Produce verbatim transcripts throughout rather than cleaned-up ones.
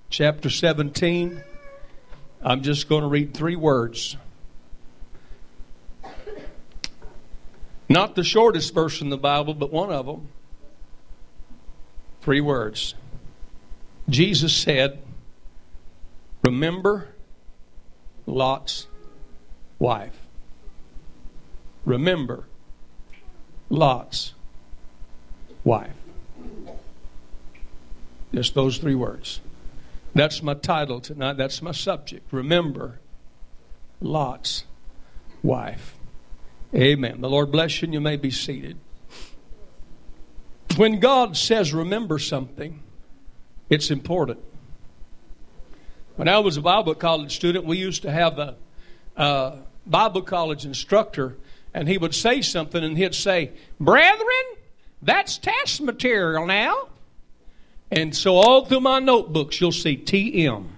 chapter seventeen. I'm just going to read three words. Not the shortest verse in the Bible, but one of them. Three words. Jesus said, remember Lot's wife. Remember Lot's wife. Just those three words. That's my title tonight. That's my subject. Remember Lot's wife. Amen. The Lord bless you, and you may be seated. When God says remember something, it's important. When I was a Bible college student, we used to have a, a Bible college instructor, and he would say something, and he'd say, brethren, that's test material now. And so all through my notebooks, you'll see T M.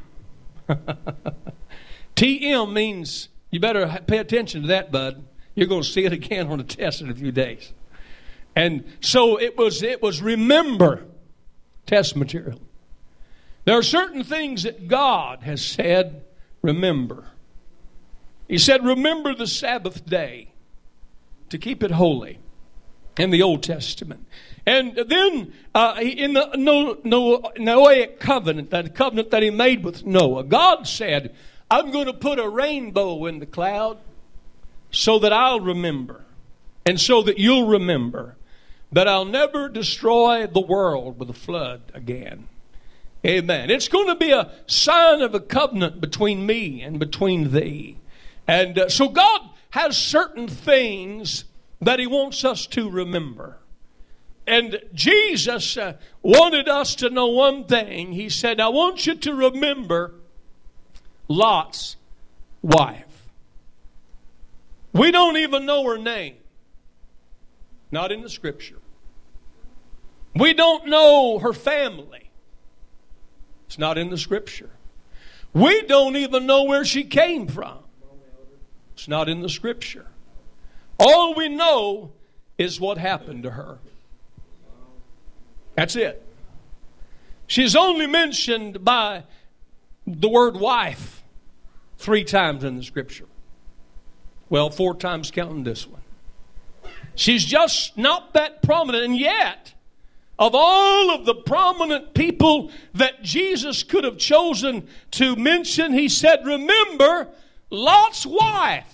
T M means, you better pay attention to that, bud. You're going to see it again on a test in a few days. And so it was, it was remember test material. There are certain things that God has said, remember. He said, remember the Sabbath day to keep it holy in the Old Testament. And then uh, in the Noahic covenant, that covenant that he made with Noah, God said, I'm going to put a rainbow in the cloud so that I'll remember, and so that you'll remember that I'll never destroy the world with a flood again. Amen. It's going to be a sign of a covenant between me and between thee. And uh, so God has certain things that he wants us to remember. And Jesus uh, wanted us to know one thing. He said, I want you to remember Lot's wife. We don't even know her name. Not in the Scripture. We don't know her family. It's not in the Scripture. We don't even know where she came from. It's not in the Scripture. All we know is what happened to her. That's it. She's only mentioned by the word wife three times in the Scripture. Well, four times counting this one. She's just not that prominent. And yet, of all of the prominent people that Jesus could have chosen to mention, he said, remember Lot's wife.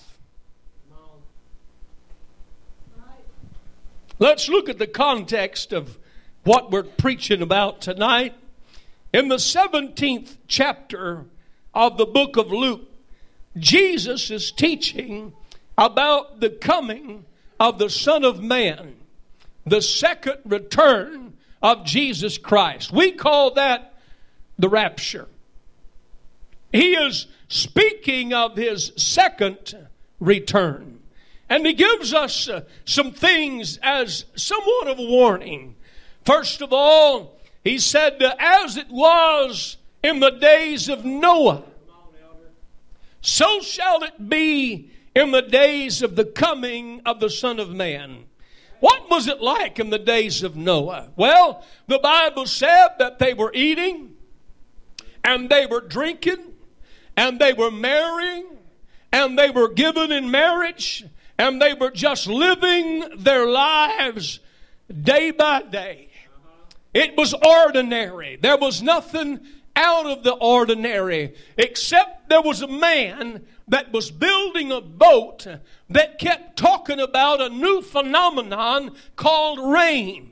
Let's look at the context of what we're preaching about tonight. In the seventeenth chapter of the book of Luke, Jesus is teaching about the coming of the Son of Man, the second return of Jesus Christ. We call that the rapture. He is speaking of his second return. And he gives us uh, some things as somewhat of a warning. First of all, he said, uh, as it was in the days of Noah, so shall it be in the days of the coming of the Son of Man. What was it like in the days of Noah? Well, the Bible said that they were eating, and they were drinking, and they were marrying, and they were given in marriage, and they were just living their lives day by day. It was ordinary. There was nothing out of the ordinary, except there was a man that was building a boat that kept talking about a new phenomenon called rain.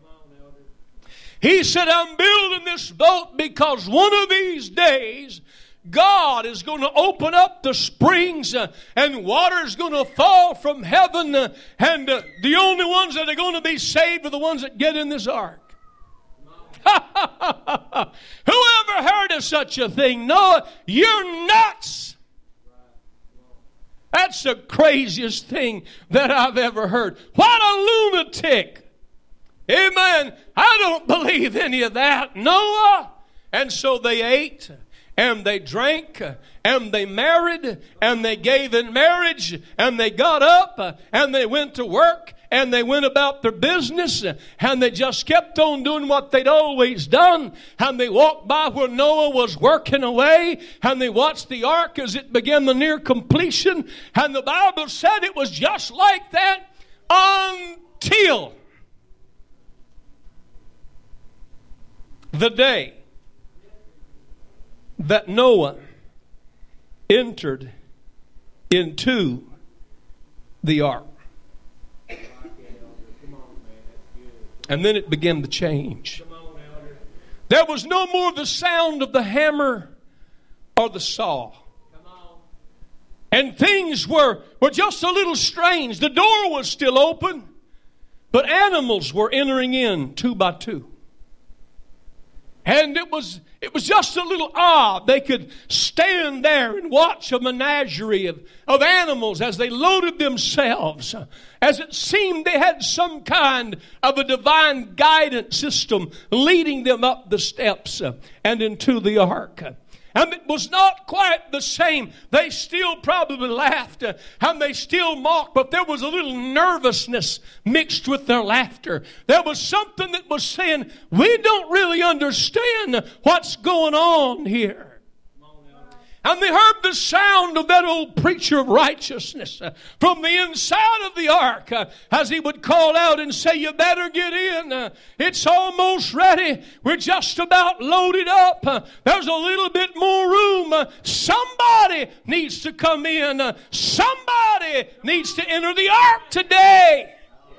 He said, I'm building this boat because one of these days God is going to open up the springs uh, and water is going to fall from heaven uh, and uh, the only ones that are going to be saved are the ones that get in this ark. Who ever heard of such a thing? Noah, you're nuts. That's the craziest thing that I've ever heard. What a lunatic. Amen. I don't believe any of that. Noah. And so they ate, and they drank, and they married, and they gave in marriage, and they got up, and they went to work, and they went about their business, and they just kept on doing what they'd always done. And they walked by where Noah was working away, and they watched the ark as it began the near completion. And the Bible said it was just like that until the day that Noah entered into the ark. And then it began to change. There was no more the sound of the hammer or the saw. And things were, were just a little strange. The door was still open, but animals were entering in two by two. And it was it was just a little odd. They could stand there and watch a menagerie of, of animals as they loaded themselves. As it seemed they had some kind of a divine guidance system leading them up the steps and into the ark. And it was not quite the same. They still probably laughed uh, and they still mocked, but there was a little nervousness mixed with their laughter. There was something that was saying, we don't really understand what's going on here. And they heard the sound of that old preacher of righteousness uh, from the inside of the ark uh, as he would call out and say, you better get in. Uh, it's almost ready. We're just about loaded up. Uh, there's a little bit more room. Uh, somebody needs to come in. Uh, somebody needs to enter the ark today.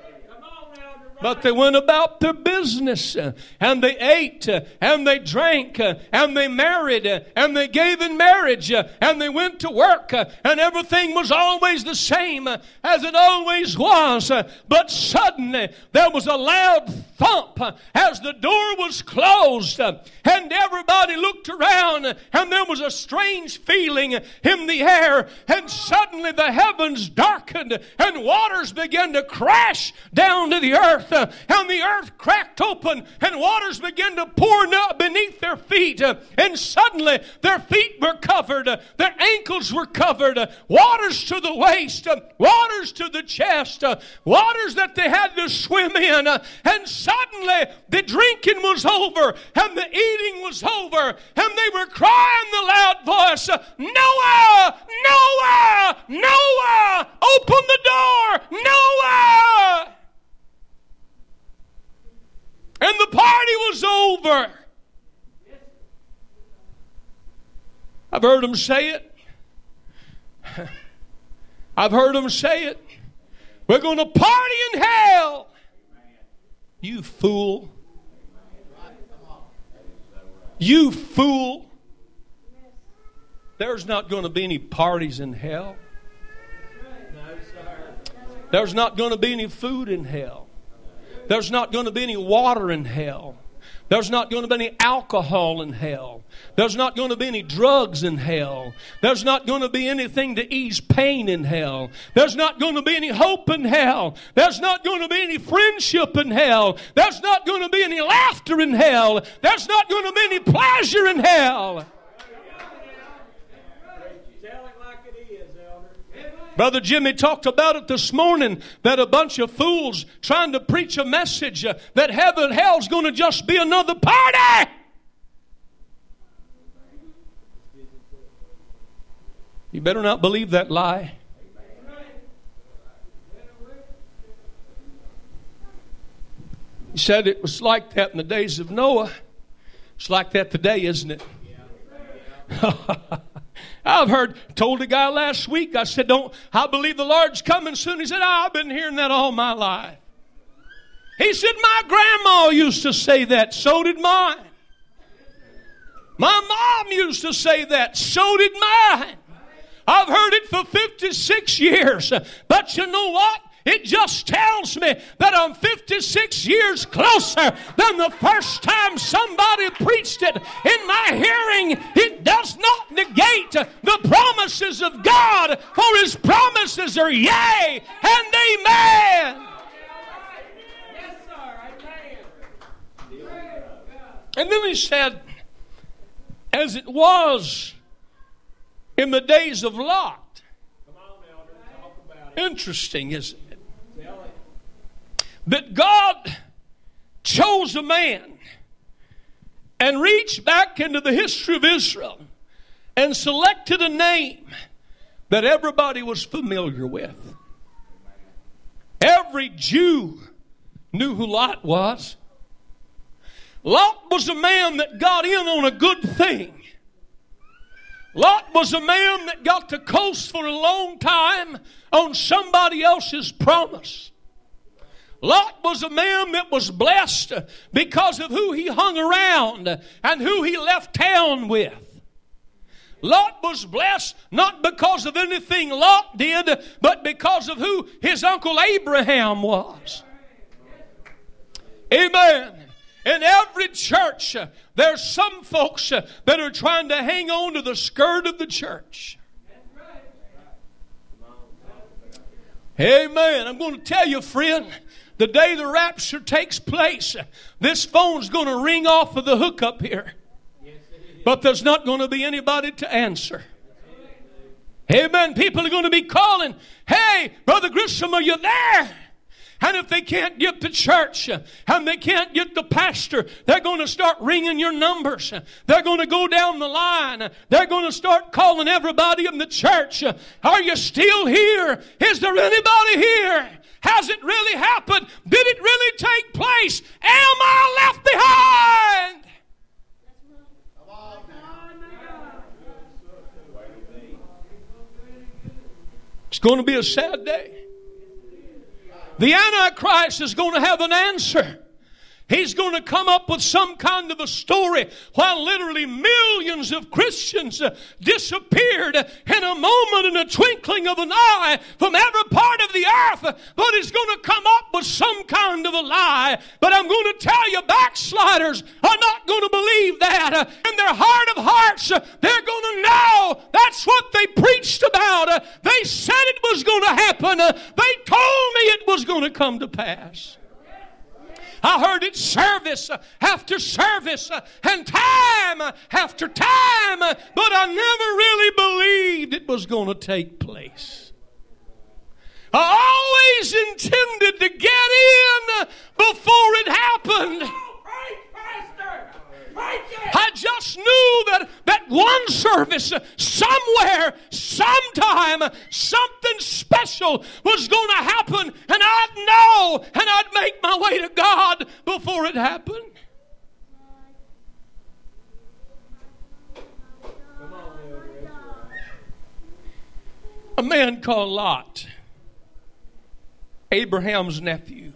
But they went about their business, uh, and they ate, uh, and they drank, uh, and they married, uh, and they gave in marriage, uh, and they went to work, uh, and everything was always the same uh, as it always was. Uh, but suddenly there was a loud thump uh, as the door was closed, uh, and everybody looked around, uh, and there was a strange feeling in the air, and suddenly the heavens darkened, and waters began to crash down to the earth. Uh, and the earth cracked open and waters began to pour beneath their feet, uh, and suddenly their feet were covered, uh, their ankles were covered, uh, waters to the waist, uh, waters to the chest, uh, waters that they had to swim in, uh, and suddenly the drinking was over and the eating was over, and they were crying the loud voice, uh, Noah, Noah, Noah, open the door, Noah! And the party was over. I've heard them say it. I've heard them say it. We're going to party in hell. You fool. You fool. There's not going to be any parties in hell. There's not going to be any food in hell. There's not going to be any water in hell. There's not going to be any alcohol in hell. There's not going to be any drugs in hell. There's not going to be anything to ease pain in hell. There's not going to be any hope in hell. There's not going to be any friendship in hell. There's not going to be any laughter in hell. There's not going to be any pleasure in hell. Brother Jimmy talked about it this morning, that a bunch of fools trying to preach a message uh, that heaven and hell's going to just be another party. You better not believe that lie. He said it was like that in the days of Noah. It's like that today, isn't it? I've heard, told a guy last week, I said, don't, I believe the Lord's coming soon. He said, oh, I've been hearing that all my life. He said, my grandma used to say that. So did mine. My mom used to say that. So did mine. I've heard it for fifty-six years. But you know what? It just tells me that I'm fifty-six years closer than the first time somebody preached it in my hearing. It does not negate the promises of God, for His promises are yea and amen. Yes, sir. Amen. And then he said, as it was in the days of Lot. Interesting, isn't it? that God chose a man and reached back into the history of Israel and selected a name that everybody was familiar with. Every Jew knew who Lot was. Lot was a man that got in on a good thing. Lot was a man that got to coast for a long time on somebody else's promise. Lot was a man that was blessed because of who he hung around and who he left town with. Lot was blessed not because of anything Lot did, but because of who his uncle Abraham was. Amen. In every church, there's some folks that are trying to hang on to the skirt of the church. Amen. I'm going to tell you, friend, the day the rapture takes place, this phone's going to ring off of the hook up here. But there's not going to be anybody to answer. Amen. People are going to be calling, "Hey, Brother Grissom, are you there?" And if they can't get the church and they can't get the pastor, they're going to start ringing your numbers. They're going to go down the line. They're going to start calling everybody in the church. "Are you still here? Is there anybody here? Has it really happened? Did it really take place? Am I left behind?" It's going to be a sad day. The Antichrist is going to have an answer. He's going to come up with some kind of a story while literally millions of Christians uh, disappeared in a moment, in a twinkling of an eye from every part of the earth. But he's going to come up with some kind of a lie. But I'm going to tell you, backsliders are not going to believe that. Uh, in their heart of hearts, uh, they're going to know that's what they preached about. Uh, they said it was going to happen. Uh, they told me it was going to come to pass. I heard it service after service and time after time, but I never really believed it was going to take place. I always intended to get in before it happened. I just knew that, that one service, somewhere, sometime, something special was going to happen, and I'd know, and I'd make my way to God before it happened. A man called Lot, Abraham's nephew.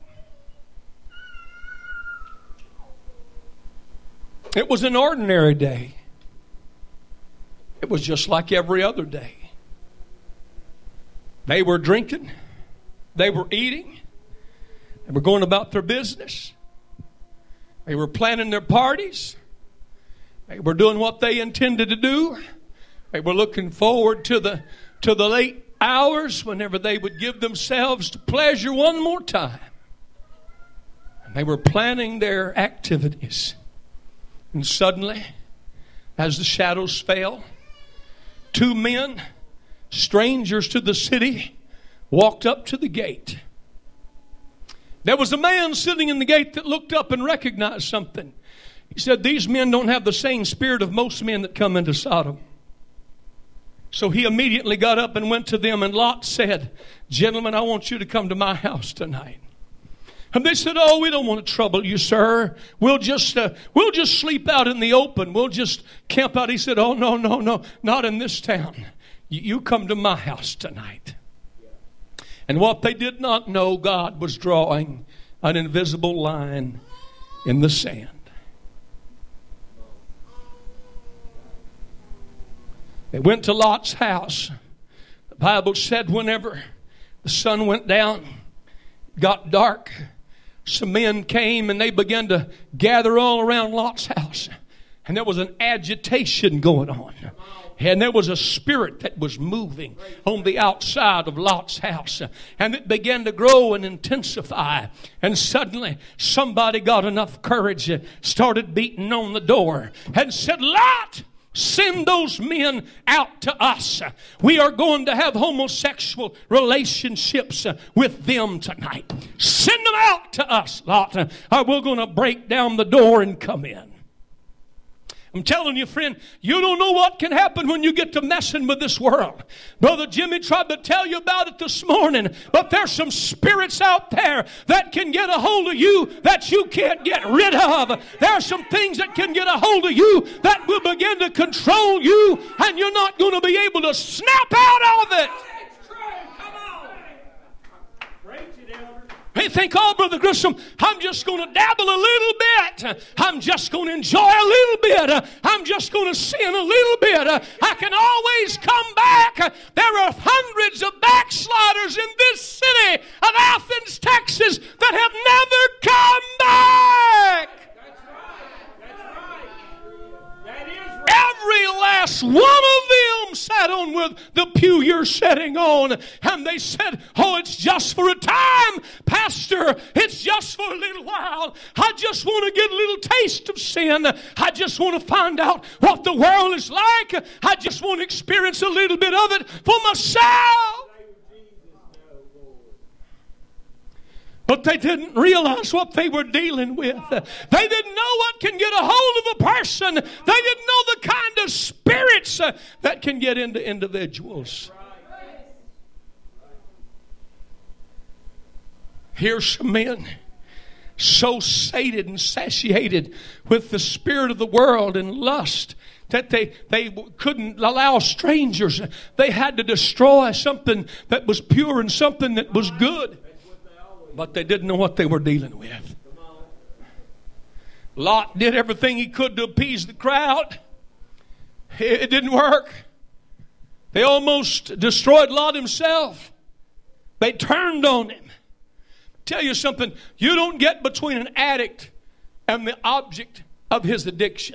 It was an ordinary day. It was just like every other day. They were drinking. They were eating. They were going about their business. They were planning their parties. They were doing what they intended to do. They were looking forward to the, to the late hours whenever they would give themselves to pleasure one more time. And they were planning their activities. And suddenly, as the shadows fell, two men, strangers to the city, walked up to the gate. There was a man sitting in the gate that looked up and recognized something. He said, "These men don't have the same spirit of most men that come into Sodom." So he immediately got up and went to them, and Lot said, "Gentlemen, I want you to come to my house tonight." And they said, "Oh, we don't want to trouble you, sir. We'll just uh, we'll just sleep out in the open. We'll just camp out." He said, "Oh, no, no, no, not in this town. You, you come to my house tonight." And what they did not know, God was drawing an invisible line in the sand. They went to Lot's house. The Bible said whenever the sun went down, got dark, some men came and they began to gather all around Lot's house. And there was an agitation going on. And there was a spirit that was moving on the outside of Lot's house. And it began to grow and intensify. And suddenly somebody got enough courage, started beating on the door and said, "Lot, send those men out to us. We are going to have homosexual relationships with them tonight. Send them out to us, Lot, or we're going to break down the door and come in. I'm telling you, friend, you don't know what can happen when you get to messing with this world. Brother Jimmy tried to tell you about it this morning, but there's some spirits out there that can get a hold of you that you can't get rid of. There are some things that can get a hold of you that will begin to control you, and you're not going to be able to snap out of it. They think, oh, Brother Grissom, I'm just going to dabble a little bit. I'm just going to enjoy a little bit. I'm just going to sin a little bit. I can always come back. There are hundreds of backsliders in this city of Athens, Texas, that have never come back. That's right. That's right. That is right. Every last one of them sat on with the pew you're sitting on, and they said, oh, it's just for a time, Pastor. It's just for a little while. I just want to get a little taste of sin. I just want to find out what the world is like. I just want to experience a little bit of it for myself. But they didn't realize what they were dealing with. They didn't know what can get a hold of a person. They didn't know the kind of spirits uh, that can get into individuals. Here's some men so sated and satiated with the spirit of the world and lust that they, they couldn't allow strangers. They had to destroy something that was pure and something that was good. But they didn't know what they were dealing with. Lot did everything he could to appease the crowd. It didn't work. They almost destroyed Lot himself. They turned on him. Tell you something, you don't get between an addict and the object of his addiction.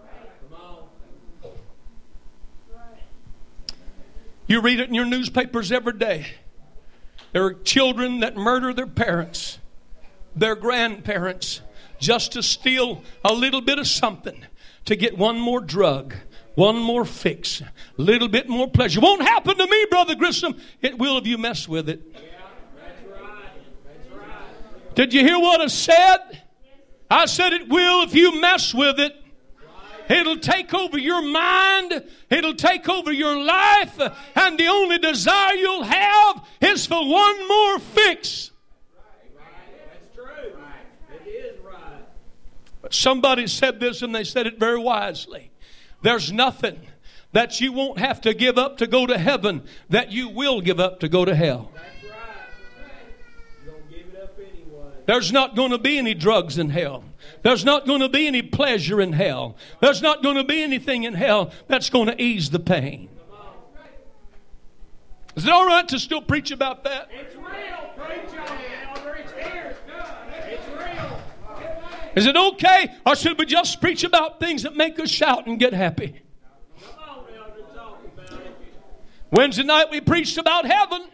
You read it in your newspapers every day. There are children that murder their parents, their grandparents, just to steal a little bit of something, to get one more drug, one more fix, a little bit more pleasure. Won't happen to me, Brother Grissom. It will if you mess with it. Yeah, that's right. That's right. Did you hear what I said? I said it will if you mess with it. It'll take over your mind. It'll take over your life. And the only desire you'll have is for one more fix. That's true. It is right. But somebody said this, and they said it very wisely. There's nothing that you won't have to give up to go to heaven that you will give up to go to hell. That's right. You don't give it up anyway. There's not going to be any drugs in hell. There's not going to be any pleasure in hell. There's not going to be anything in hell that's going to ease the pain. Is it all right to still preach about that? It's real. Preach on it, Elder. It's here. It's real. Is it okay, or should we just preach about things that make us shout and get happy? Come on, Elder. Talk about it. Wednesday night we preached about heaven.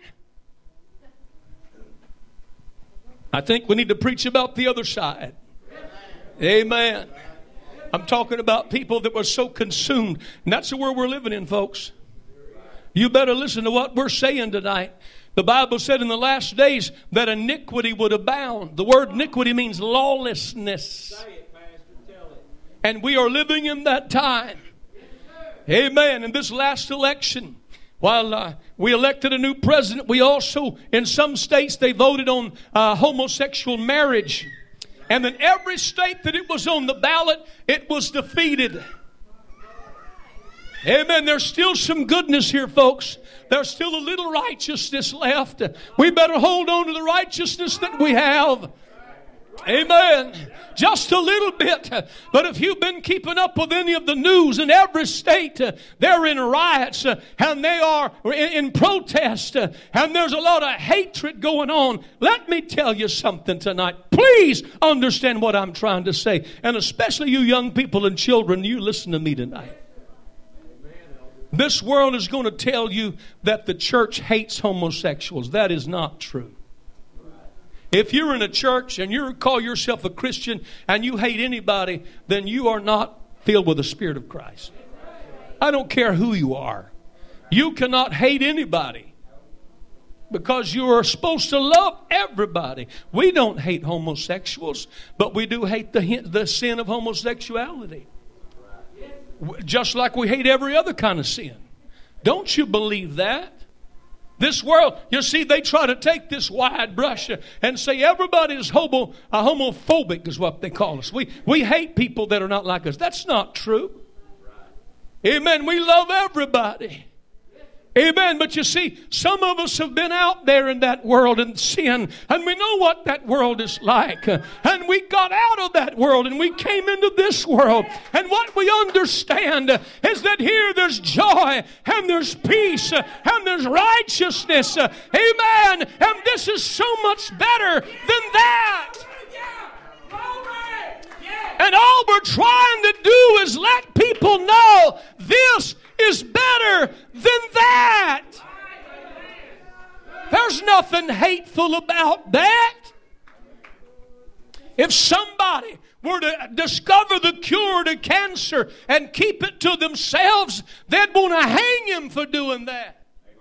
I think we need to preach about the other side. Amen. I'm talking about people that were so consumed. And that's the world we're living in, folks. You better listen to what we're saying tonight. The Bible said in the last days that iniquity would abound. The word iniquity means lawlessness. Say it, Pastor. Tell it. And we are living in that time. Amen. In this last election, while uh, we elected a new president, we also, in some states, they voted on uh, homosexual marriage. And in every state that it was on the ballot, it was defeated. Amen. There's still some goodness here, folks. There's still a little righteousness left. We better hold on to the righteousness that we have. Amen. Just a little bit. But if you've been keeping up with any of the news in every state, they're in riots and they are in protest and there's a lot of hatred going on. Let me tell you something tonight. Please understand what I'm trying to say. And especially you young people and children, you listen to me tonight. This world is going to tell you that the church hates homosexuals. That is not true. If you're in a church and you call yourself a Christian and you hate anybody, then you are not filled with the Spirit of Christ. I don't care who you are. You cannot hate anybody because you are supposed to love everybody. We don't hate homosexuals, but we do hate the, the sin of homosexuality. Just like we hate every other kind of sin. Don't you believe that? This world, you see, they try to take this wide brush and say everybody is homo, uh, homophobic is what they call us. We, we hate people that are not like us. That's not true. Amen. We love everybody. Amen. But you see, some of us have been out there in that world and sin, and we know what that world is like. And we got out of that world and we came into this world. And what we understand is that here there's joy and there's peace and there's righteousness. Amen. And this is so much better than that. And all we're trying to do is let people know this is better than that. There's nothing hateful about that. If somebody were to discover the cure to cancer and keep it to themselves, they'd want to hang him for doing that.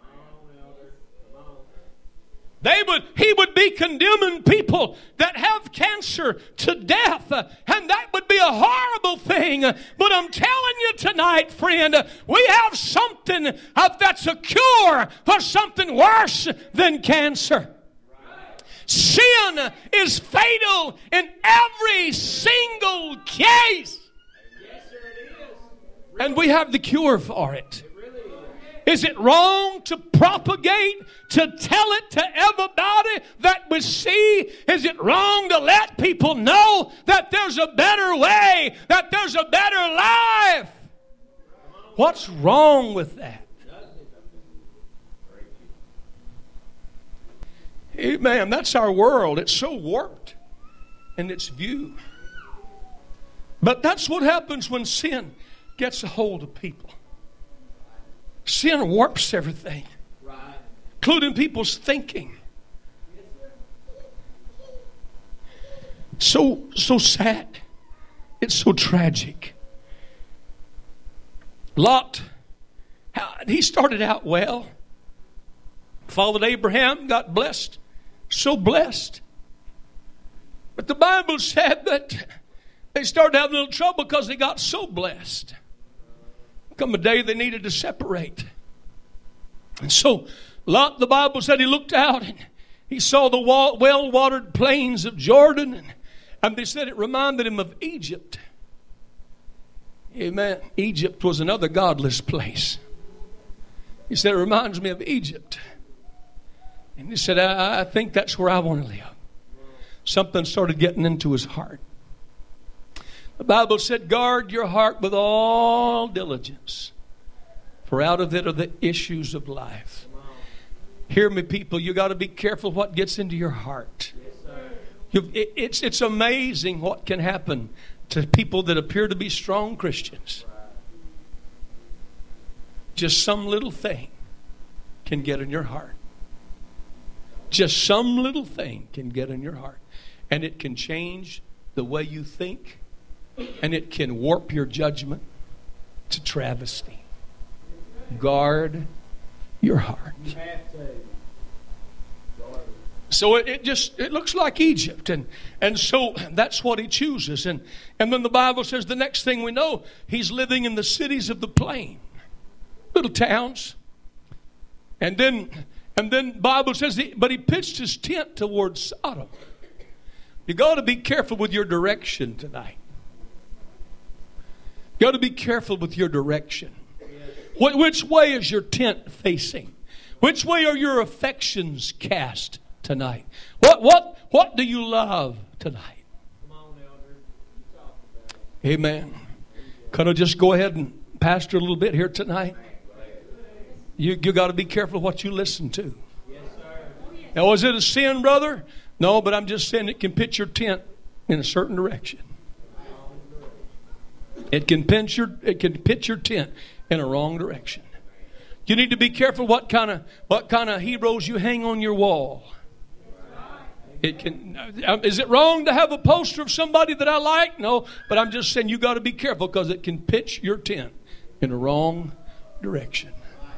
They would, he would be condemning people that have cancer to death. And that would be a horrible thing. But I'm telling you tonight, friend, we have something that's a cure for something worse than cancer. Sin is fatal in every single case. And we have the cure for it. Is it wrong to propagate, to tell it to everybody that we see? Is it wrong to let people know that there's a better way, that there's a better life? What's wrong with that? Amen. That's our world. It's so warped in its view. But that's what happens when sin gets a hold of people. Sin warps everything, right, including people's thinking. So, so sad. It's so tragic. Lot, he started out well. Followed Abraham, got blessed. So blessed. But the Bible said that they started having a little trouble because they got so blessed. Come a day they needed to separate. And so Lot, the Bible said, he looked out and he saw the well-watered plains of Jordan. And, and they said it reminded him of Egypt. Amen. Egypt was another godless place. He said, it reminds me of Egypt. And he said, I, I think that's where I want to live. Something started getting into his heart. The Bible said, guard your heart with all diligence, for out of it are the issues of life. Hear me, people. You got to be careful what gets into your heart. You've, it, it's, it's amazing what can happen to people that appear to be strong Christians. Just some little thing can get in your heart. Just some little thing can get in your heart. And it can change the way you think. And it can warp your judgment to travesty. Guard your heart. So it, it just it looks like Egypt, and and so that's what he chooses. And and then the Bible says the next thing we know, he's living in the cities of the plain, little towns. And then and then Bible says, he, but he pitched his tent towards Sodom. You got to be careful with your direction tonight. You got to be careful with your direction. Wh- which way is your tent facing? Which way are your affections cast tonight? What what what do you love tonight? Amen. Could I just go ahead and pastor a little bit here tonight? You you got to be careful what you listen to. Now, is it a sin, brother? No, but I'm just saying it can pitch your tent in a certain direction. It can pinch your it can pitch your tent in a wrong direction. You need to be careful what kind of what kind of heroes you hang on your wall. It can. Is it wrong to have a poster of somebody that I like? No, but I'm just saying you got to be careful because it can pitch your tent in the wrong direction.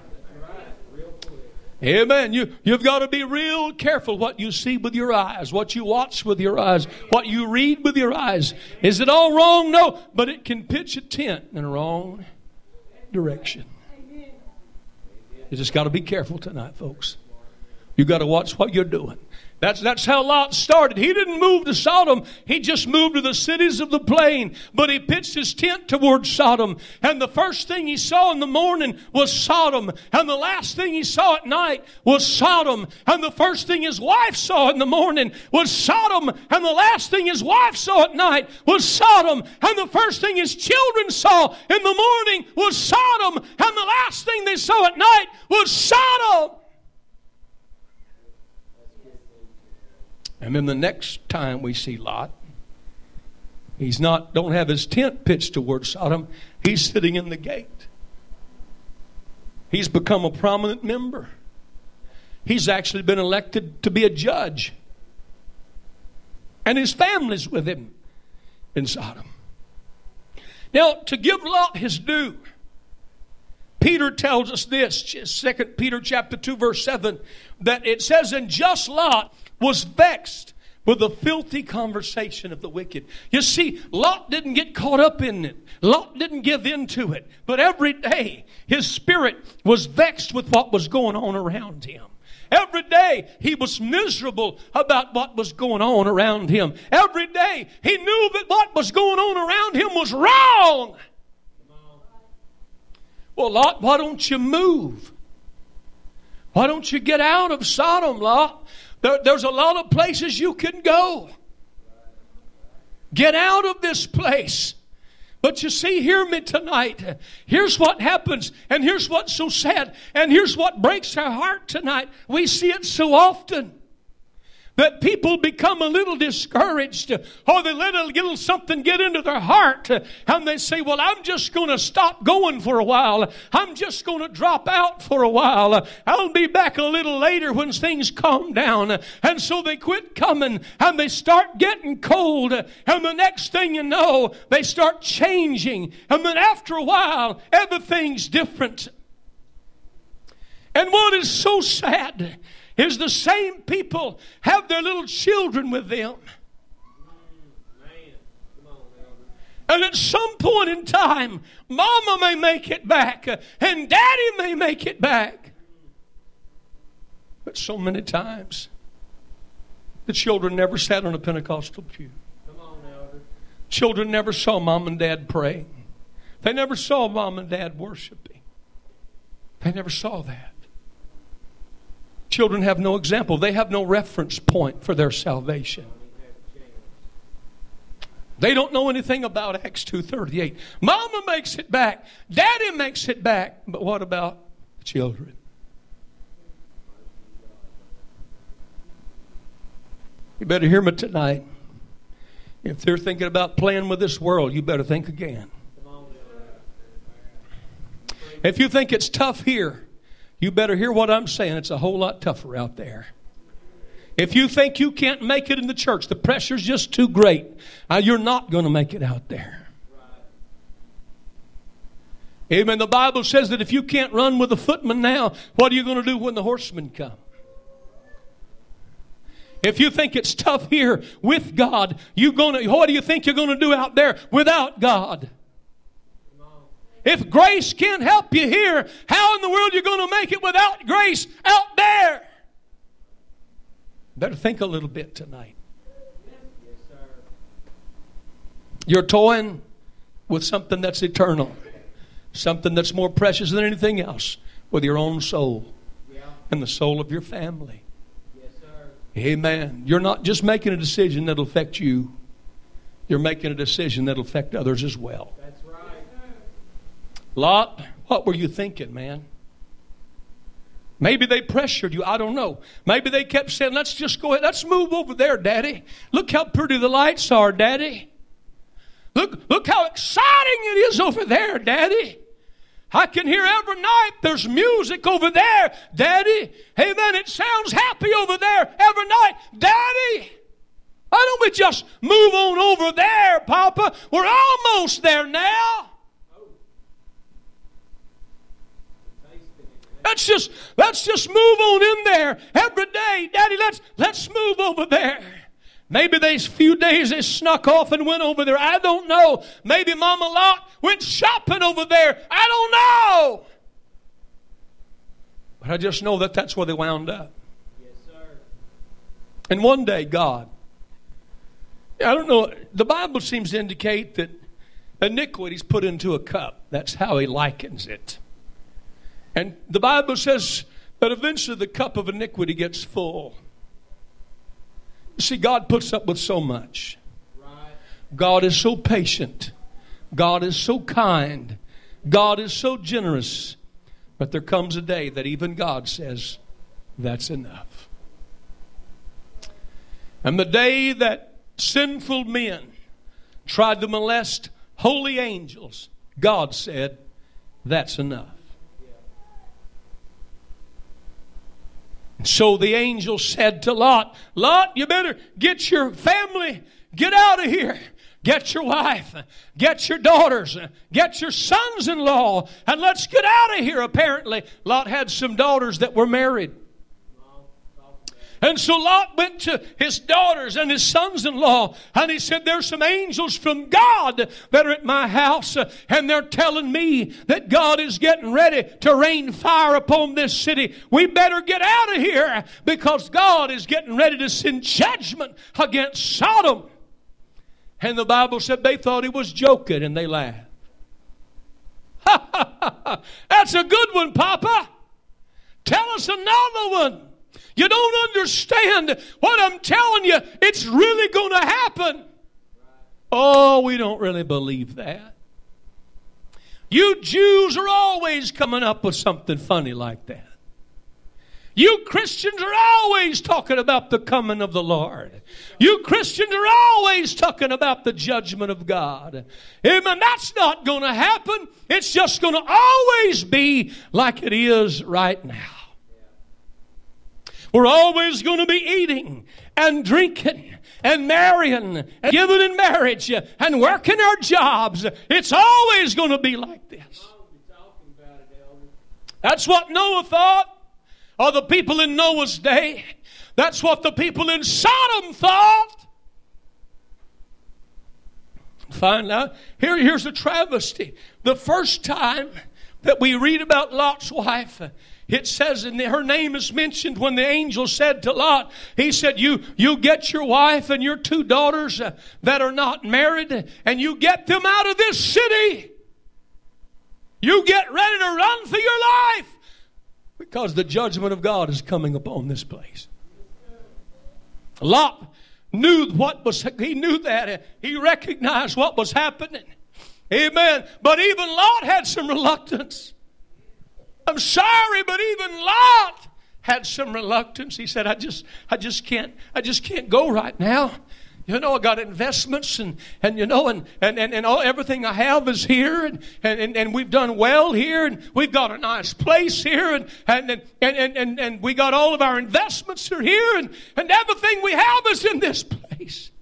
Amen. You, you've got to be real careful what you see with your eyes, what you watch with your eyes, what you read with your eyes. Is it all wrong? No, but it can pitch a tent in the wrong direction. You just got to be careful tonight, folks. You got to watch what you're doing. That's, that's how Lot started. He didn't move to Sodom. He just moved to the cities of the plain. But he pitched his tent towards Sodom. And the first thing he saw in the morning was Sodom. And the last thing he saw at night was Sodom. And the first thing his wife saw in the morning was Sodom. And the last thing his wife saw at night was Sodom. And the first thing his children saw in the morning was Sodom. And the last thing they saw at night was Sodom. And then the next time we see Lot, he's not, don't have his tent pitched towards Sodom. He's sitting in the gate. He's become a prominent member. He's actually been elected to be a judge. And his family's with him in Sodom. Now, to give Lot his due, Peter tells us this, Second Peter chapter two, verse seven, that it says, and just Lot was vexed with the filthy conversation of the wicked. You see, Lot didn't get caught up in it. Lot didn't give in to it. But every day, his spirit was vexed with what was going on around him. Every day, he was miserable about what was going on around him. Every day, he knew that what was going on around him was wrong. Well, Lot, why don't you move? Why don't you get out of Sodom, Lot? There, there's a lot of places you can go. Get out of this place. But you see, hear me tonight. Here's what happens, and here's what's so sad, and here's what breaks our heart tonight. We see it so often. That people become a little discouraged, or they let a little something get into their heart, and they say, well, I'm just going to stop going for a while. I'm just going to drop out for a while. I'll be back a little later when things calm down. And so they quit coming, and they start getting cold, and the next thing you know, they start changing. And then after a while, everything's different. And what is so sad is the same people have their little children with them. And at some point in time, Mama may make it back, and Daddy may make it back. But so many times, the children never sat on a Pentecostal pew. Children never saw Mom and Dad praying. They never saw Mom and Dad worshiping. They never saw that. Children have no example. They have no reference point for their salvation. They don't know anything about Acts two thirty-eight. Mama makes it back. Daddy makes it back. But what about the children? You better hear me tonight. If they're thinking about playing with this world, you better think again. If you think it's tough here, you better hear what I'm saying. It's a whole lot tougher out there. If you think you can't make it in the church, the pressure's just too great, uh, you're not going to make it out there. Amen. The Bible says that if you can't run with the footmen now, what are you going to do when the horsemen come? If you think it's tough here with God, you gonna, what do you think you're going to do out there without God? If grace can't help you here, how in the world are you going to make it without grace out there? Better think a little bit tonight. You're toying with something that's eternal, something that's more precious than anything else, with your own soul and the soul of your family. Amen. You're not just making a decision that'll affect you. You're making a decision that'll affect others as well. That's right. Lot, what were you thinking, man? Maybe they pressured you. I don't know. Maybe they kept saying, let's just go ahead. Let's move over there, Daddy. Look how pretty the lights are, Daddy. Look, look how exciting it is over there, Daddy. I can hear every night there's music over there, Daddy. Amen. It sounds happy over there every night, Daddy. Why don't we just move on over there, Papa? We're almost there now. let's just, let's just move on in there every day. Daddy, let's, let's move over there. Maybe these few days they snuck off and went over there. I don't know. Maybe Mama Lot went shopping over there. I don't know. But I just know that that's where they wound up. Yes, sir. And one day, God, I don't know, the Bible seems to indicate that iniquity is put into a cup. That's how he likens it. And the Bible says that eventually the cup of iniquity gets full. You see, God puts up with so much. Right. God is so patient. God is so kind. God is so generous. But there comes a day that even God says, that's enough. And the day that sinful men tried to molest holy angels, God said, that's enough. And so the angel said to Lot, Lot, you better get your family, get out of here. Get your wife, get your daughters, get your sons-in-law, and let's get out of here. Apparently, Lot had some daughters that were married. And so Lot went to his daughters and his sons-in-law, and he said, there's some angels from God that are at my house, and they're telling me that God is getting ready to rain fire upon this city. We better get out of here because God is getting ready to send judgment against Sodom. And the Bible said they thought he was joking, and they laughed. Ha, ha, ha, ha. That's a good one, Papa. Tell us another one. You don't understand what I'm telling you. It's really going to happen. Oh, we don't really believe that. You Jews are always coming up with something funny like that. You Christians are always talking about the coming of the Lord. You Christians are always talking about the judgment of God. Amen. That's not going to happen. It's just going to always be like it is right now. We're always going to be eating and drinking and marrying and giving in marriage and working our jobs. It's always going to be like this. That's what Noah thought. Or the people in Noah's day. That's what the people in Sodom thought. Find out. Here, here's a travesty. The first time that we read about Lot's wife, it says, and her name is mentioned when the angel said to Lot, he said, you, you get your wife and your two daughters uh, that are not married, and you get them out of this city. You get ready to run for your life. Because the judgment of God is coming upon this place. Lot knew what was, he knew that. He recognized what was happening. Amen. But even Lot had some reluctance. I'm sorry, but even Lot had some reluctance. He said, I just, I just can't, I just can't go right now. You know, I got investments and, and you know, and, and, and, and all, everything I have is here, and, and, and we've done well here, and we've got a nice place here, and, and, and, and, and, and we got all of our investments are here, and, and everything we have is in this place.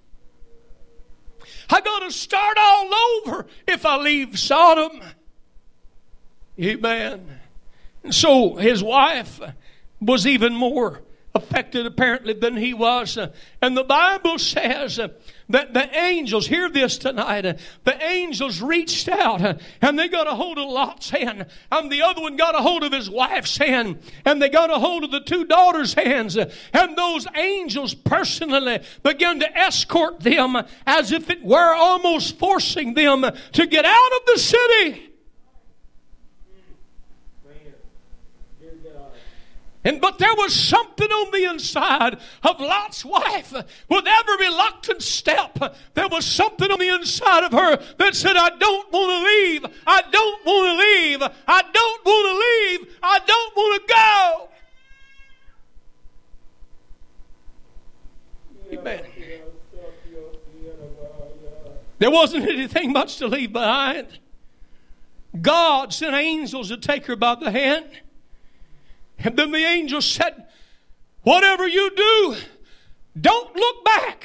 I got to start all over if I leave Sodom. Amen. And so his wife was even more affected apparently than he was. Uh, and the Bible says uh, that the angels, hear this tonight, uh, the angels reached out uh, and they got a hold of Lot's hand, and the other one got a hold of his wife's hand, and they got a hold of the two daughters' hands, uh, and those angels personally began to escort them uh, as if it were almost forcing them uh, to get out of the city. And but there was something on the inside of Lot's wife. With every reluctant step, there was something on the inside of her that said, I don't want to leave. I don't want to leave. I don't want to leave. I don't want to go. Amen. There wasn't anything much to leave behind. God sent angels to take her by the hand. And then the angel said, whatever you do, don't look back.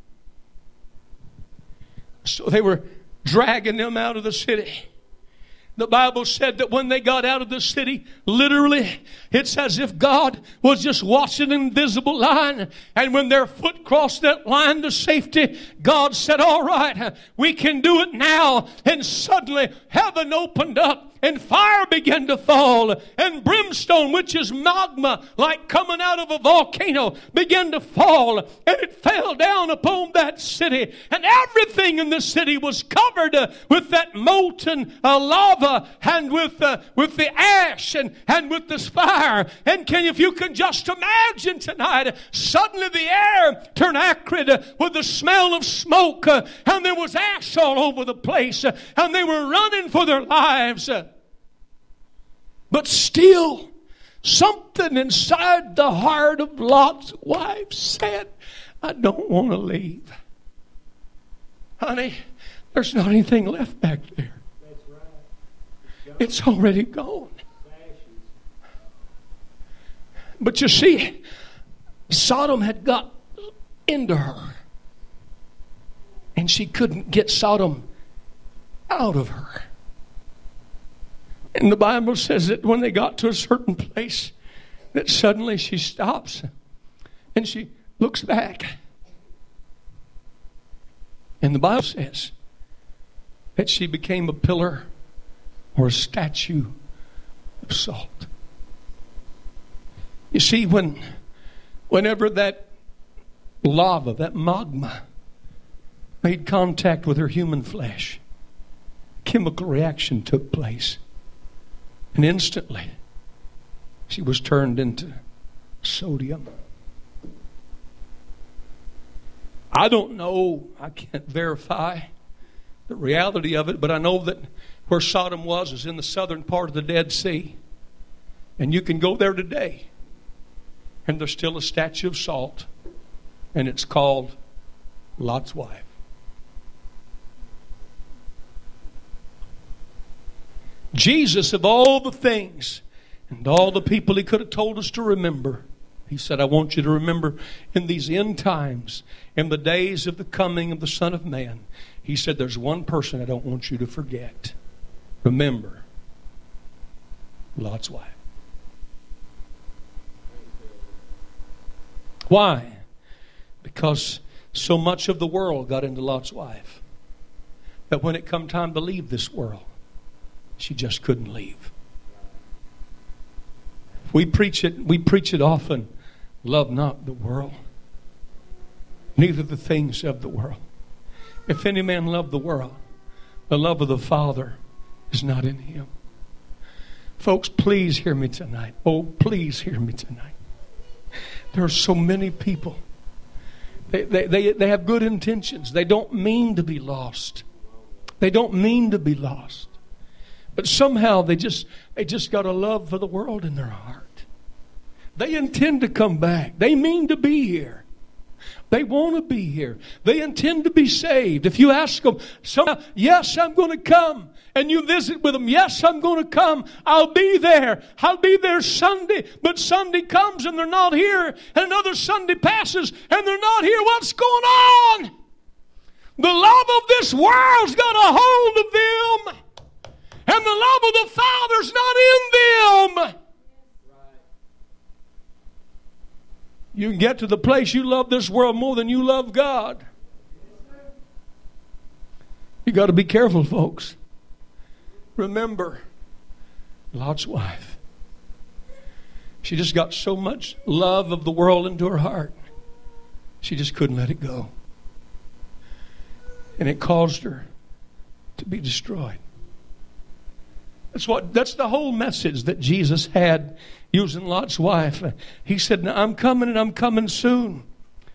So they were dragging them out of the city. The Bible said that when they got out of the city, literally, it's as if God was just watching an invisible line. And when their foot crossed that line to safety, God said, all right, we can do it now. And suddenly heaven opened up and fire began to fall. And brimstone, which is magma, like coming out of a volcano, began to fall. And it fell down upon that city. And everything in the city was covered uh, with that molten uh, lava and with, uh, with the ash and, and with this fire. And can, if you can just imagine tonight, suddenly the air turned acrid uh, with the smell of smoke. Uh, and there was ash all over the place. Uh, and they were running for their lives. Uh, But still, something inside the heart of Lot's wife said, I don't want to leave. Honey, there's not anything left back there. That's right. It's already gone. But you see, Sodom had got into her. And she couldn't get Sodom out of her. And the Bible says that when they got to a certain place, that suddenly she stops and she looks back. And the Bible says that she became a pillar or a statue of salt. You see, when whenever that lava, that magma, made contact with her human flesh, chemical reaction took place. And instantly, she was turned into sodium. I don't know, I can't verify the reality of it, but I know that where Sodom was is in the southern part of the Dead Sea. And you can go there today, and there's still a statue of salt, and it's called Lot's wife. Jesus, of all the things and all the people he could have told us to remember, he said, I want you to remember in these end times, in the days of the coming of the Son of Man, he said, there's one person I don't want you to forget. Remember, Lot's wife. Why? Because so much of the world got into Lot's wife that when it come time to leave this world, she just couldn't leave. We preach it, we preach it often. Love not the world, neither the things of the world. If any man love the world, the love of the Father is not in him. Folks, please hear me tonight. Oh, please hear me tonight. There are so many people. They, they, they, they have good intentions. They don't mean to be lost. They don't mean to be lost. But somehow they just they just got a love for the world in their heart. They intend to come back. They mean to be here. They want to be here. They intend to be saved. If you ask them, somehow, yes, I'm going to come. And you visit with them, yes, I'm going to come. I'll be there. I'll be there Sunday. But Sunday comes and they're not here. And another Sunday passes and they're not here. What's going on? The love of this world's got a hold of them. And the love of the Father's not in them. You can get to the place you love this world more than you love God. You got to be careful, folks. Remember, Lot's wife. She just got so much love of the world into her heart. She just couldn't let it go. And it caused her to be destroyed. That's what. That's the whole message that Jesus had using Lot's wife. He said, now, I'm coming and I'm coming soon.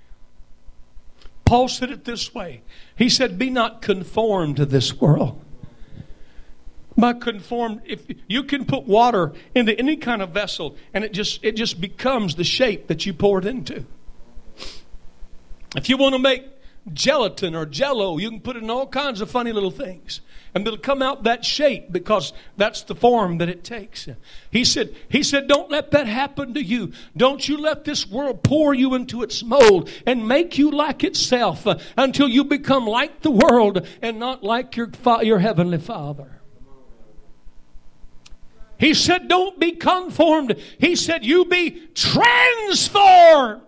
Paul said it this way. He said, be not conformed to this world. By conformed, if you can put water into any kind of vessel and it just it just becomes the shape that you pour it into. If you want to make gelatin or jello, you can put it in all kinds of funny little things. And it'll come out that shape because that's the form that it takes. He said, he said, don't let that happen to you. Don't you let this world pour you into its mold and make you like itself uh, until you become like the world and not like your, fa- your heavenly Father. He said, don't be conformed. He said, you be transformed.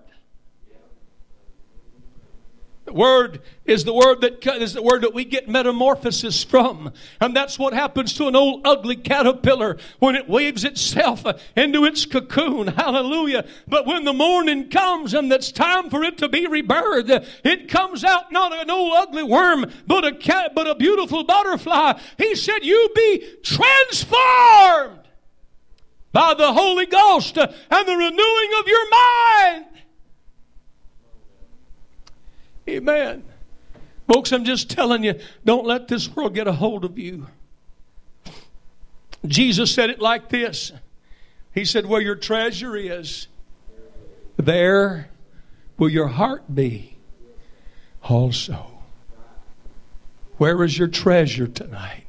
The word is the word that is the word that we get metamorphosis from. And that's what happens to an old ugly caterpillar when it weaves itself into its cocoon. Hallelujah. But when the morning comes and it's time for it to be rebirthed, it comes out not an old ugly worm, but a cat, but a beautiful butterfly. He said, you be transformed by the Holy Ghost and the renewing of your mind. Amen. Folks, I'm just telling you, don't let this world get a hold of you. Jesus said it like this. He said, where your treasure is, there will your heart be also. Where is your treasure tonight?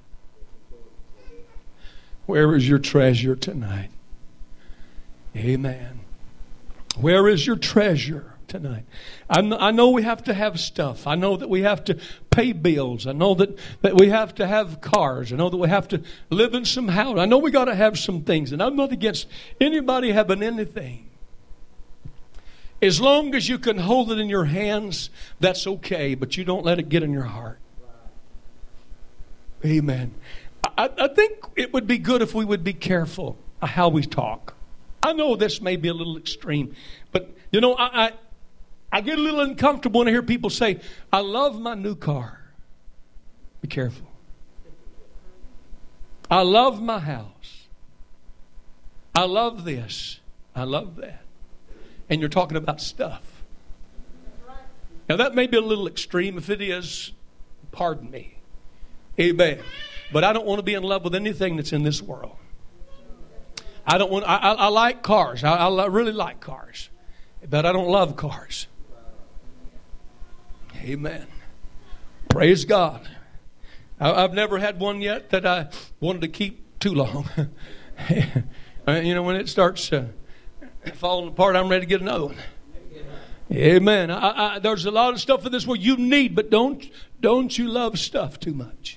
Where is your treasure tonight? Amen. Where is your treasure tonight? I know we have to have stuff. I know that we have to pay bills. I know that, that we have to have cars. I know that we have to live in some house. I know we got to have some things. And I'm not against anybody having anything. As long as you can hold it in your hands, that's okay. But you don't let it get in your heart. Amen. I, I think it would be good if we would be careful how we talk. I know this may be a little extreme. But, you know, I... I I get a little uncomfortable when I hear people say, I love my new car. Be careful. I love my house. I love this. I love that. And you're talking about stuff. Now that may be a little extreme. If it is, pardon me. Amen. But I don't want to be in love with anything that's in this world. I don't want. I, I, I like cars. I, I really like cars. But I don't love cars. Amen. Praise God. I, I've never had one yet that I wanted to keep too long. You know, when it starts uh, falling apart, I'm ready to get another one. Amen. I, I, there's a lot of stuff in this world you need, but don't don't you love stuff too much.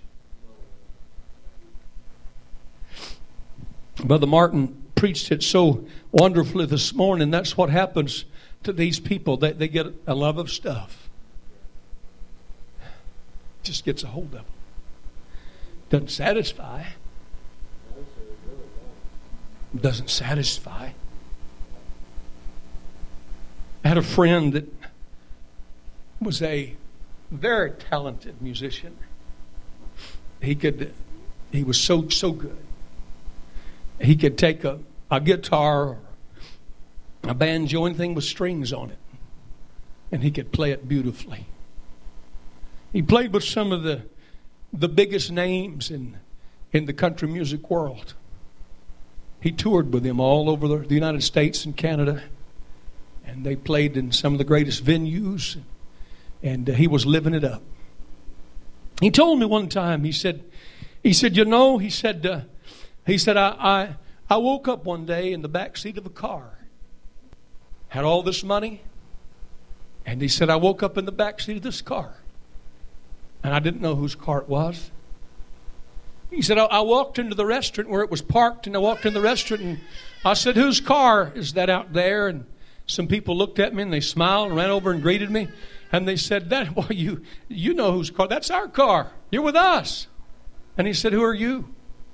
Brother Martin preached it so wonderfully this morning. That's what happens to these people. They, they get a love of stuff. Just gets a hold of them. Doesn't satisfy. Doesn't satisfy. I had a friend that was a very talented musician. He could, he was so, so good. He could take a, a guitar or a banjo, anything with strings on it, and he could play it beautifully. He played with some of the the biggest names in in the country music world. He toured with them all over the, the United States and Canada, and they played in some of the greatest venues, and uh, he was living it up. He told me one time. He said, he said, you know, he said, uh, he said, I, I I woke up one day in the back seat of a car, had all this money, and he said, I woke up in the back seat of this car. And I didn't know whose car it was. He said, I, I walked into the restaurant where it was parked, and I walked in the restaurant, and I said, whose car is that out there? And some people looked at me, and they smiled and ran over and greeted me. And they said, "That well, you, you know whose car. That's our car. You're with us." And he said, who are you?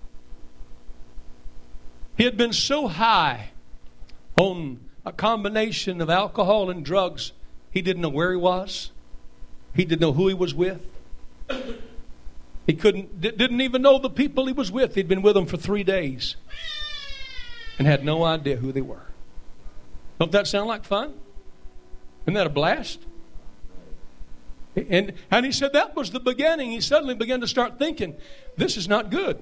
He had been so high on a combination of alcohol and drugs, he didn't know where he was. He didn't know who he was with. He couldn't, didn't even know the people he was with. He'd been with them for three days and had no idea who they were. Don't that sound like fun? Isn't that a blast? And, and he said that was the beginning. He suddenly began to start thinking, this is not good.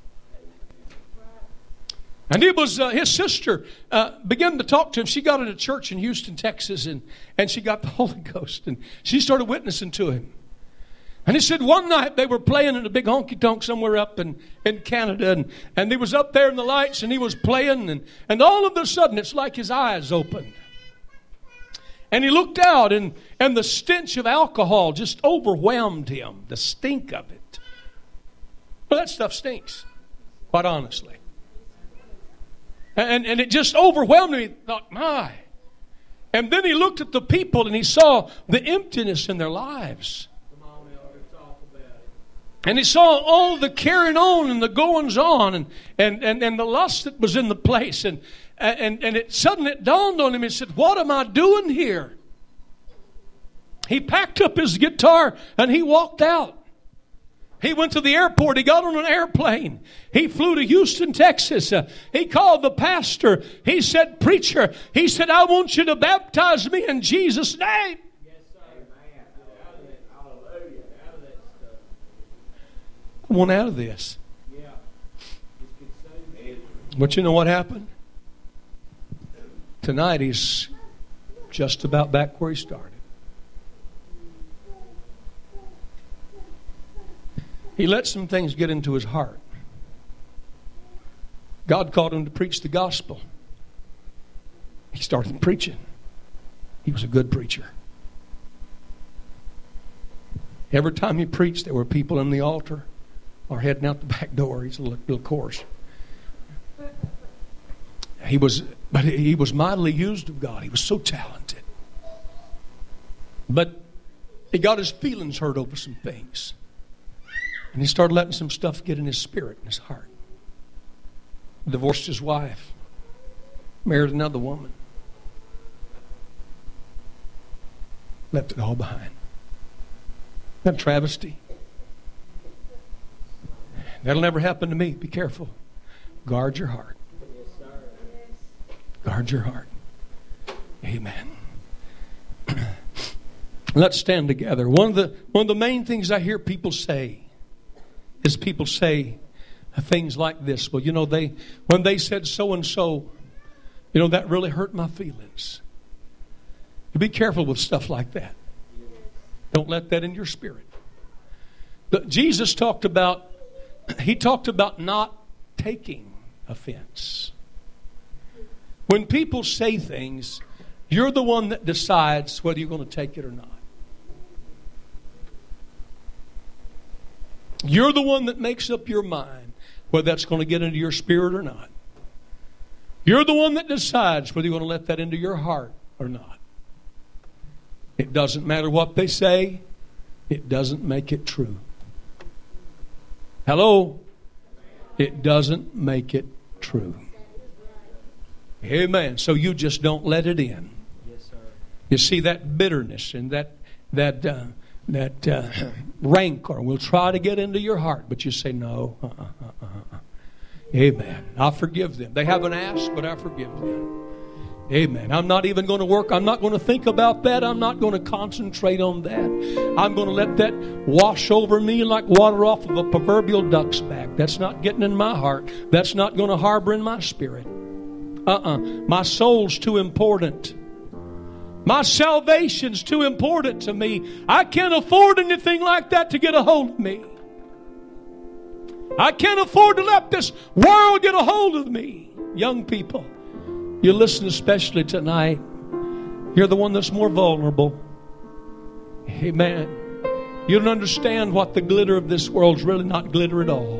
And it was uh, his sister uh, began to talk to him. She got into church in Houston, Texas, and, and she got the Holy Ghost. And she started witnessing to him. And he said one night they were playing in a big honky-tonk somewhere up in, in Canada. And, and he was up there in the lights, and he was playing. And, and all of a sudden, it's like his eyes opened. And he looked out, and, and the stench of alcohol just overwhelmed him. The stink of it. Well, that stuff stinks, quite honestly. And, and it just overwhelmed me. He thought, my. And then he looked at the people and he saw the emptiness in their lives. And he saw all the carrying on and the goings on and, and, and, and the lust that was in the place. And, and, and it suddenly it dawned on him. He said, what am I doing here? He packed up his guitar and he walked out. He went to the airport. He got on an airplane. He flew to Houston, Texas. Uh, he called the pastor. He said, preacher, he said, I want you to baptize me in Jesus' name. I want out of this. But you know what happened? Tonight he's just about back where he started. He let some things get into his heart. God called him to preach the gospel. He started preaching. He was a good preacher. Every time he preached, there were people in the altar or heading out the back door. He's a little, little coarse. He was, but he was mightily used of God. He was so talented. But he got his feelings hurt over some things. And he started letting some stuff get in his spirit and his heart. Divorced his wife. Married another woman. Left it all behind. That travesty. That'll never happen to me. Be careful. Guard your heart. Guard your heart. Amen. Let's stand together. One of the one of the main things I hear people say is people say things like this. Well, you know, they when they said so and so, you know, that really hurt my feelings. You be careful with stuff like that. Don't let that in your spirit. But Jesus talked about he talked about not taking offense. When people say things, you're the one that decides whether you're going to take it or not. You're the one that makes up your mind whether that's going to get into your spirit or not. You're the one that decides whether you're going to let that into your heart or not. It doesn't matter what they say. It doesn't make it true. Hello? It doesn't make it true. Amen. So you just don't let it in. Yes, sir. You see that bitterness and that that uh, that uh, rancor will try to get into your heart, but you say no. Uh-uh, uh-uh, uh-uh. Amen. I forgive them. They haven't asked, but I forgive them. Amen. I'm not even going to work. I'm not going to think about that. I'm not going to concentrate on that. I'm going to let that wash over me like water off of a proverbial duck's back. That's not getting in my heart. That's not going to harbor in my spirit. Uh-uh. My soul's too important. My salvation's too important to me. I can't afford anything like that to get a hold of me. I can't afford to let this world get a hold of me. Young people, you listen especially tonight. You're the one that's more vulnerable. Amen. You don't understand what the glitter of this world's really not glitter at all.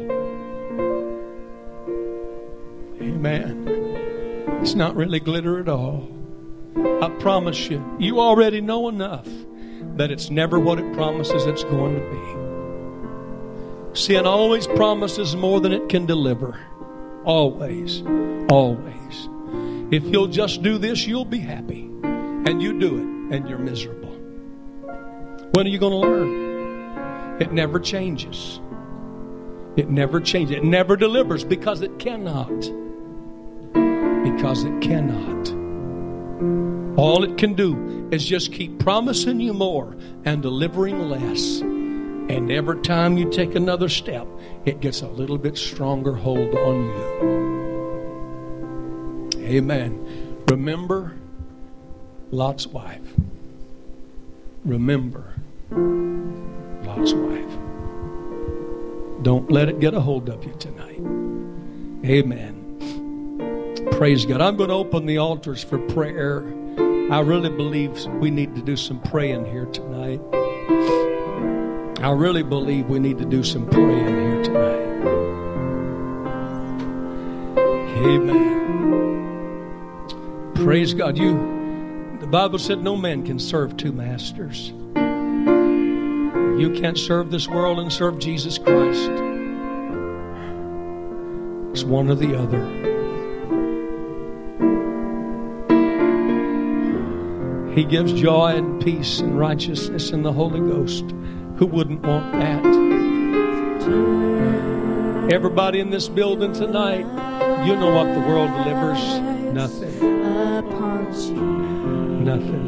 Amen. It's not really glitter at all. I promise you, you already know enough that it's never what it promises it's going to be. Sin always promises more than it can deliver. Always. Always. If you'll just do this, you'll be happy. And you do it, and you're miserable. When are you going to learn? It never changes. It never changes. It never delivers because it cannot. Because it cannot. All it can do is just keep promising you more and delivering less. And every time you take another step, it gets a little bit stronger hold on you. Amen. Remember Lot's wife. Remember Lot's wife. Don't let it get a hold of you tonight. Amen. Praise God. I'm going to open the altars for prayer. I really believe we need to do some praying here tonight. I really believe we need to do some praying here tonight. Amen. Praise God. You, the Bible said no man can serve two masters. You can't serve this world and serve Jesus Christ. It's one or the other. He gives joy and peace and righteousness in the Holy Ghost. Who wouldn't want that? Everybody in this building tonight, you know what the world delivers? Nothing. Nothing.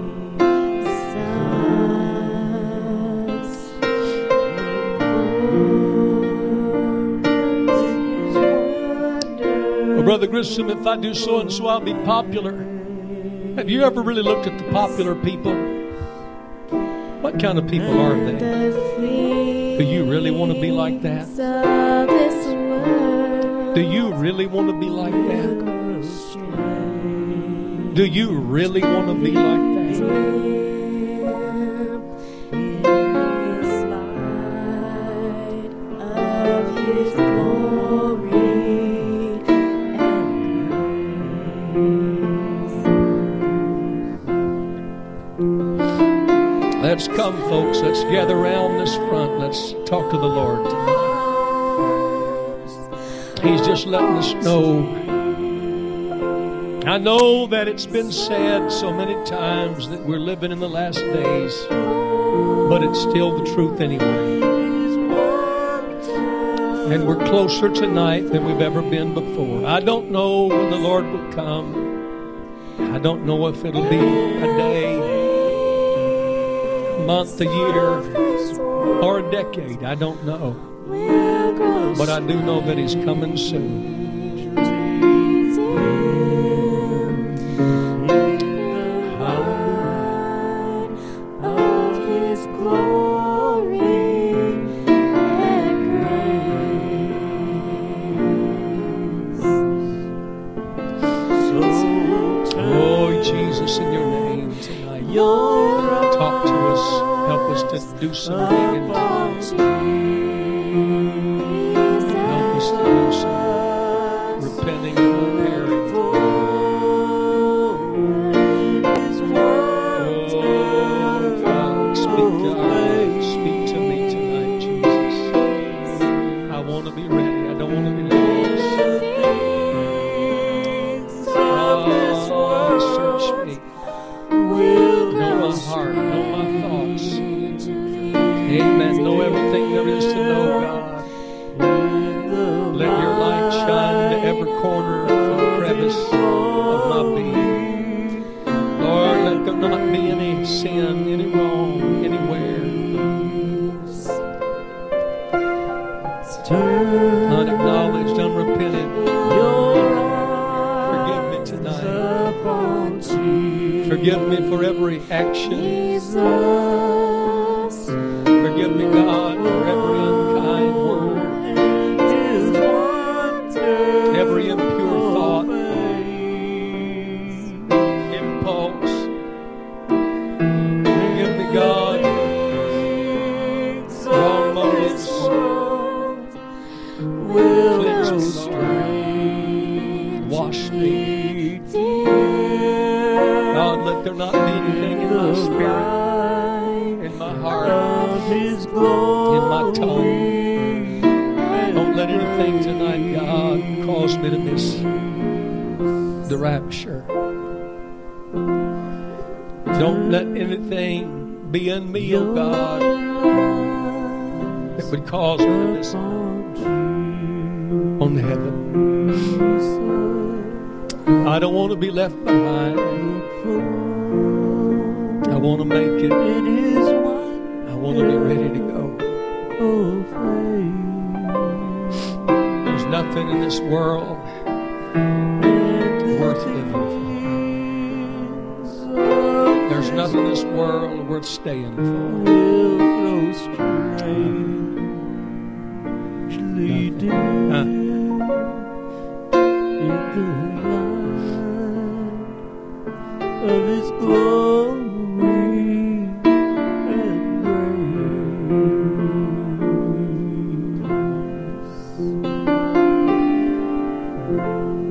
Well, Brother Grissom, if I do so and so, I'll be popular. Have you ever really looked at the popular people? What kind of people are they? Do you really want to be like that? Do you really want to be like that? Do you really want to be like that? Let's come, folks. Let's gather around this front. Let's talk to the Lord tonight. He's just letting us know. I know that it's been said so many times that we're living in the last days, but it's still the truth anyway. And we're closer tonight than we've ever been before. I don't know when the Lord will come. I don't know if it'll be a day, month, a year, or a decade. I don't know. But I do know that He's coming soon. Oh, Jesus, in your name tonight. Talk to us. Help us to do some digging tonight. Help us to do some repenting and repairing. Oh, God, speak to our lives. Speak to me tonight, Jesus. I want to be ready. I don't want to be lost. Oh, search me. Know my heart. Know my thoughts. Amen. Know everything there is to know, God. Let your light shine to every corner and crevice of my being. Lord, let there not be any sin, any wrong, anywhere. Unacknowledged, unrepented. Forgive me tonight. Forgive me for every action. Forgive me, God, for every unkind word, every impure thought, impulse. Forgive me, God, wrong motives. Cleanse me, Lord. Wash me. God, let there not be anything in my spirit, in my heart, in my tongue. Don't let anything tonight, God, cause me to miss the rapture. Don't let anything be in me, oh God, that would cause me to miss on heaven. I don't want to be left behind. I want to make it. I want to be ready to go. There's nothing in this world worth living for. There's nothing in this world worth staying for. Nothing. Of His glory and grace.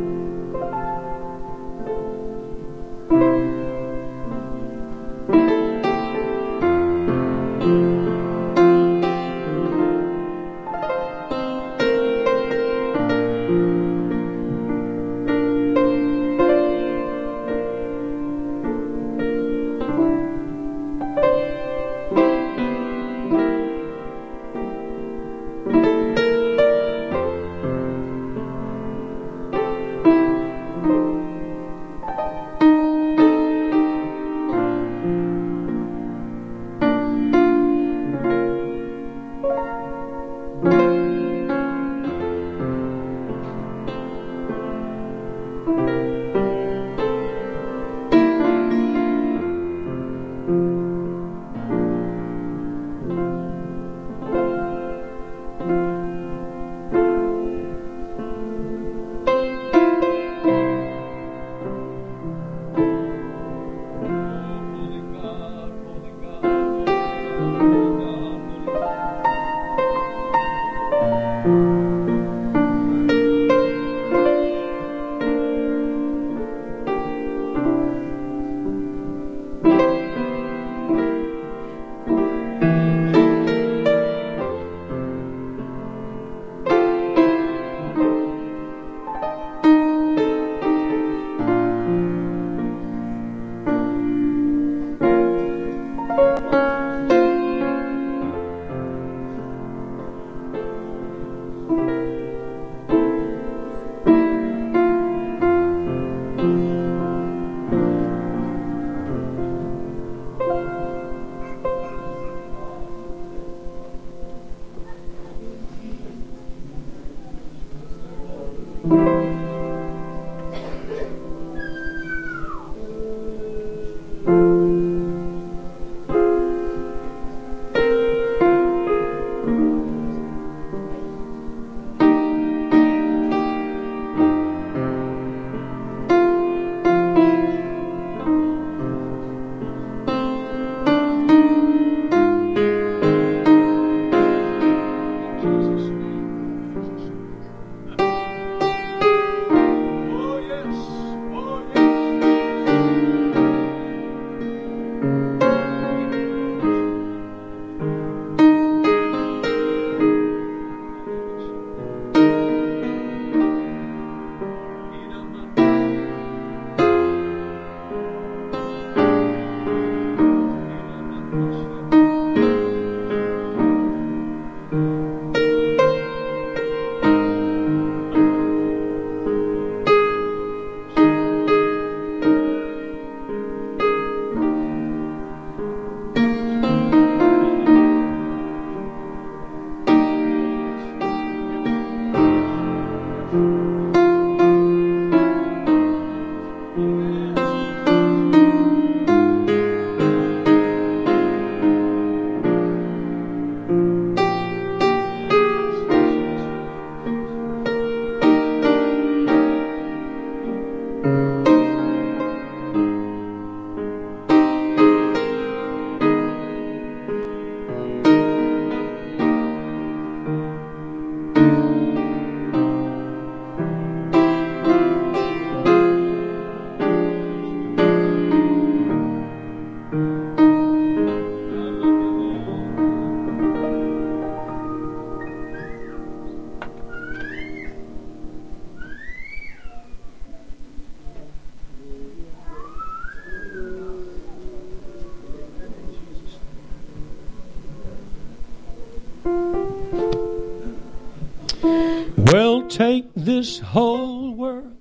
Well, take this whole world,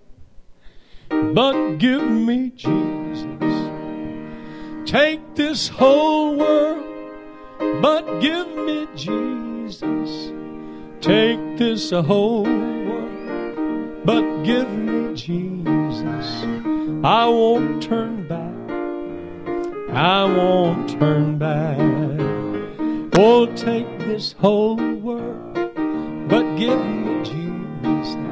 but give me Jesus. Take this whole world, but give me Jesus. Take this whole world, but give me Jesus. I won't turn back. I won't turn back. Oh, take this whole world, but give me Jesus.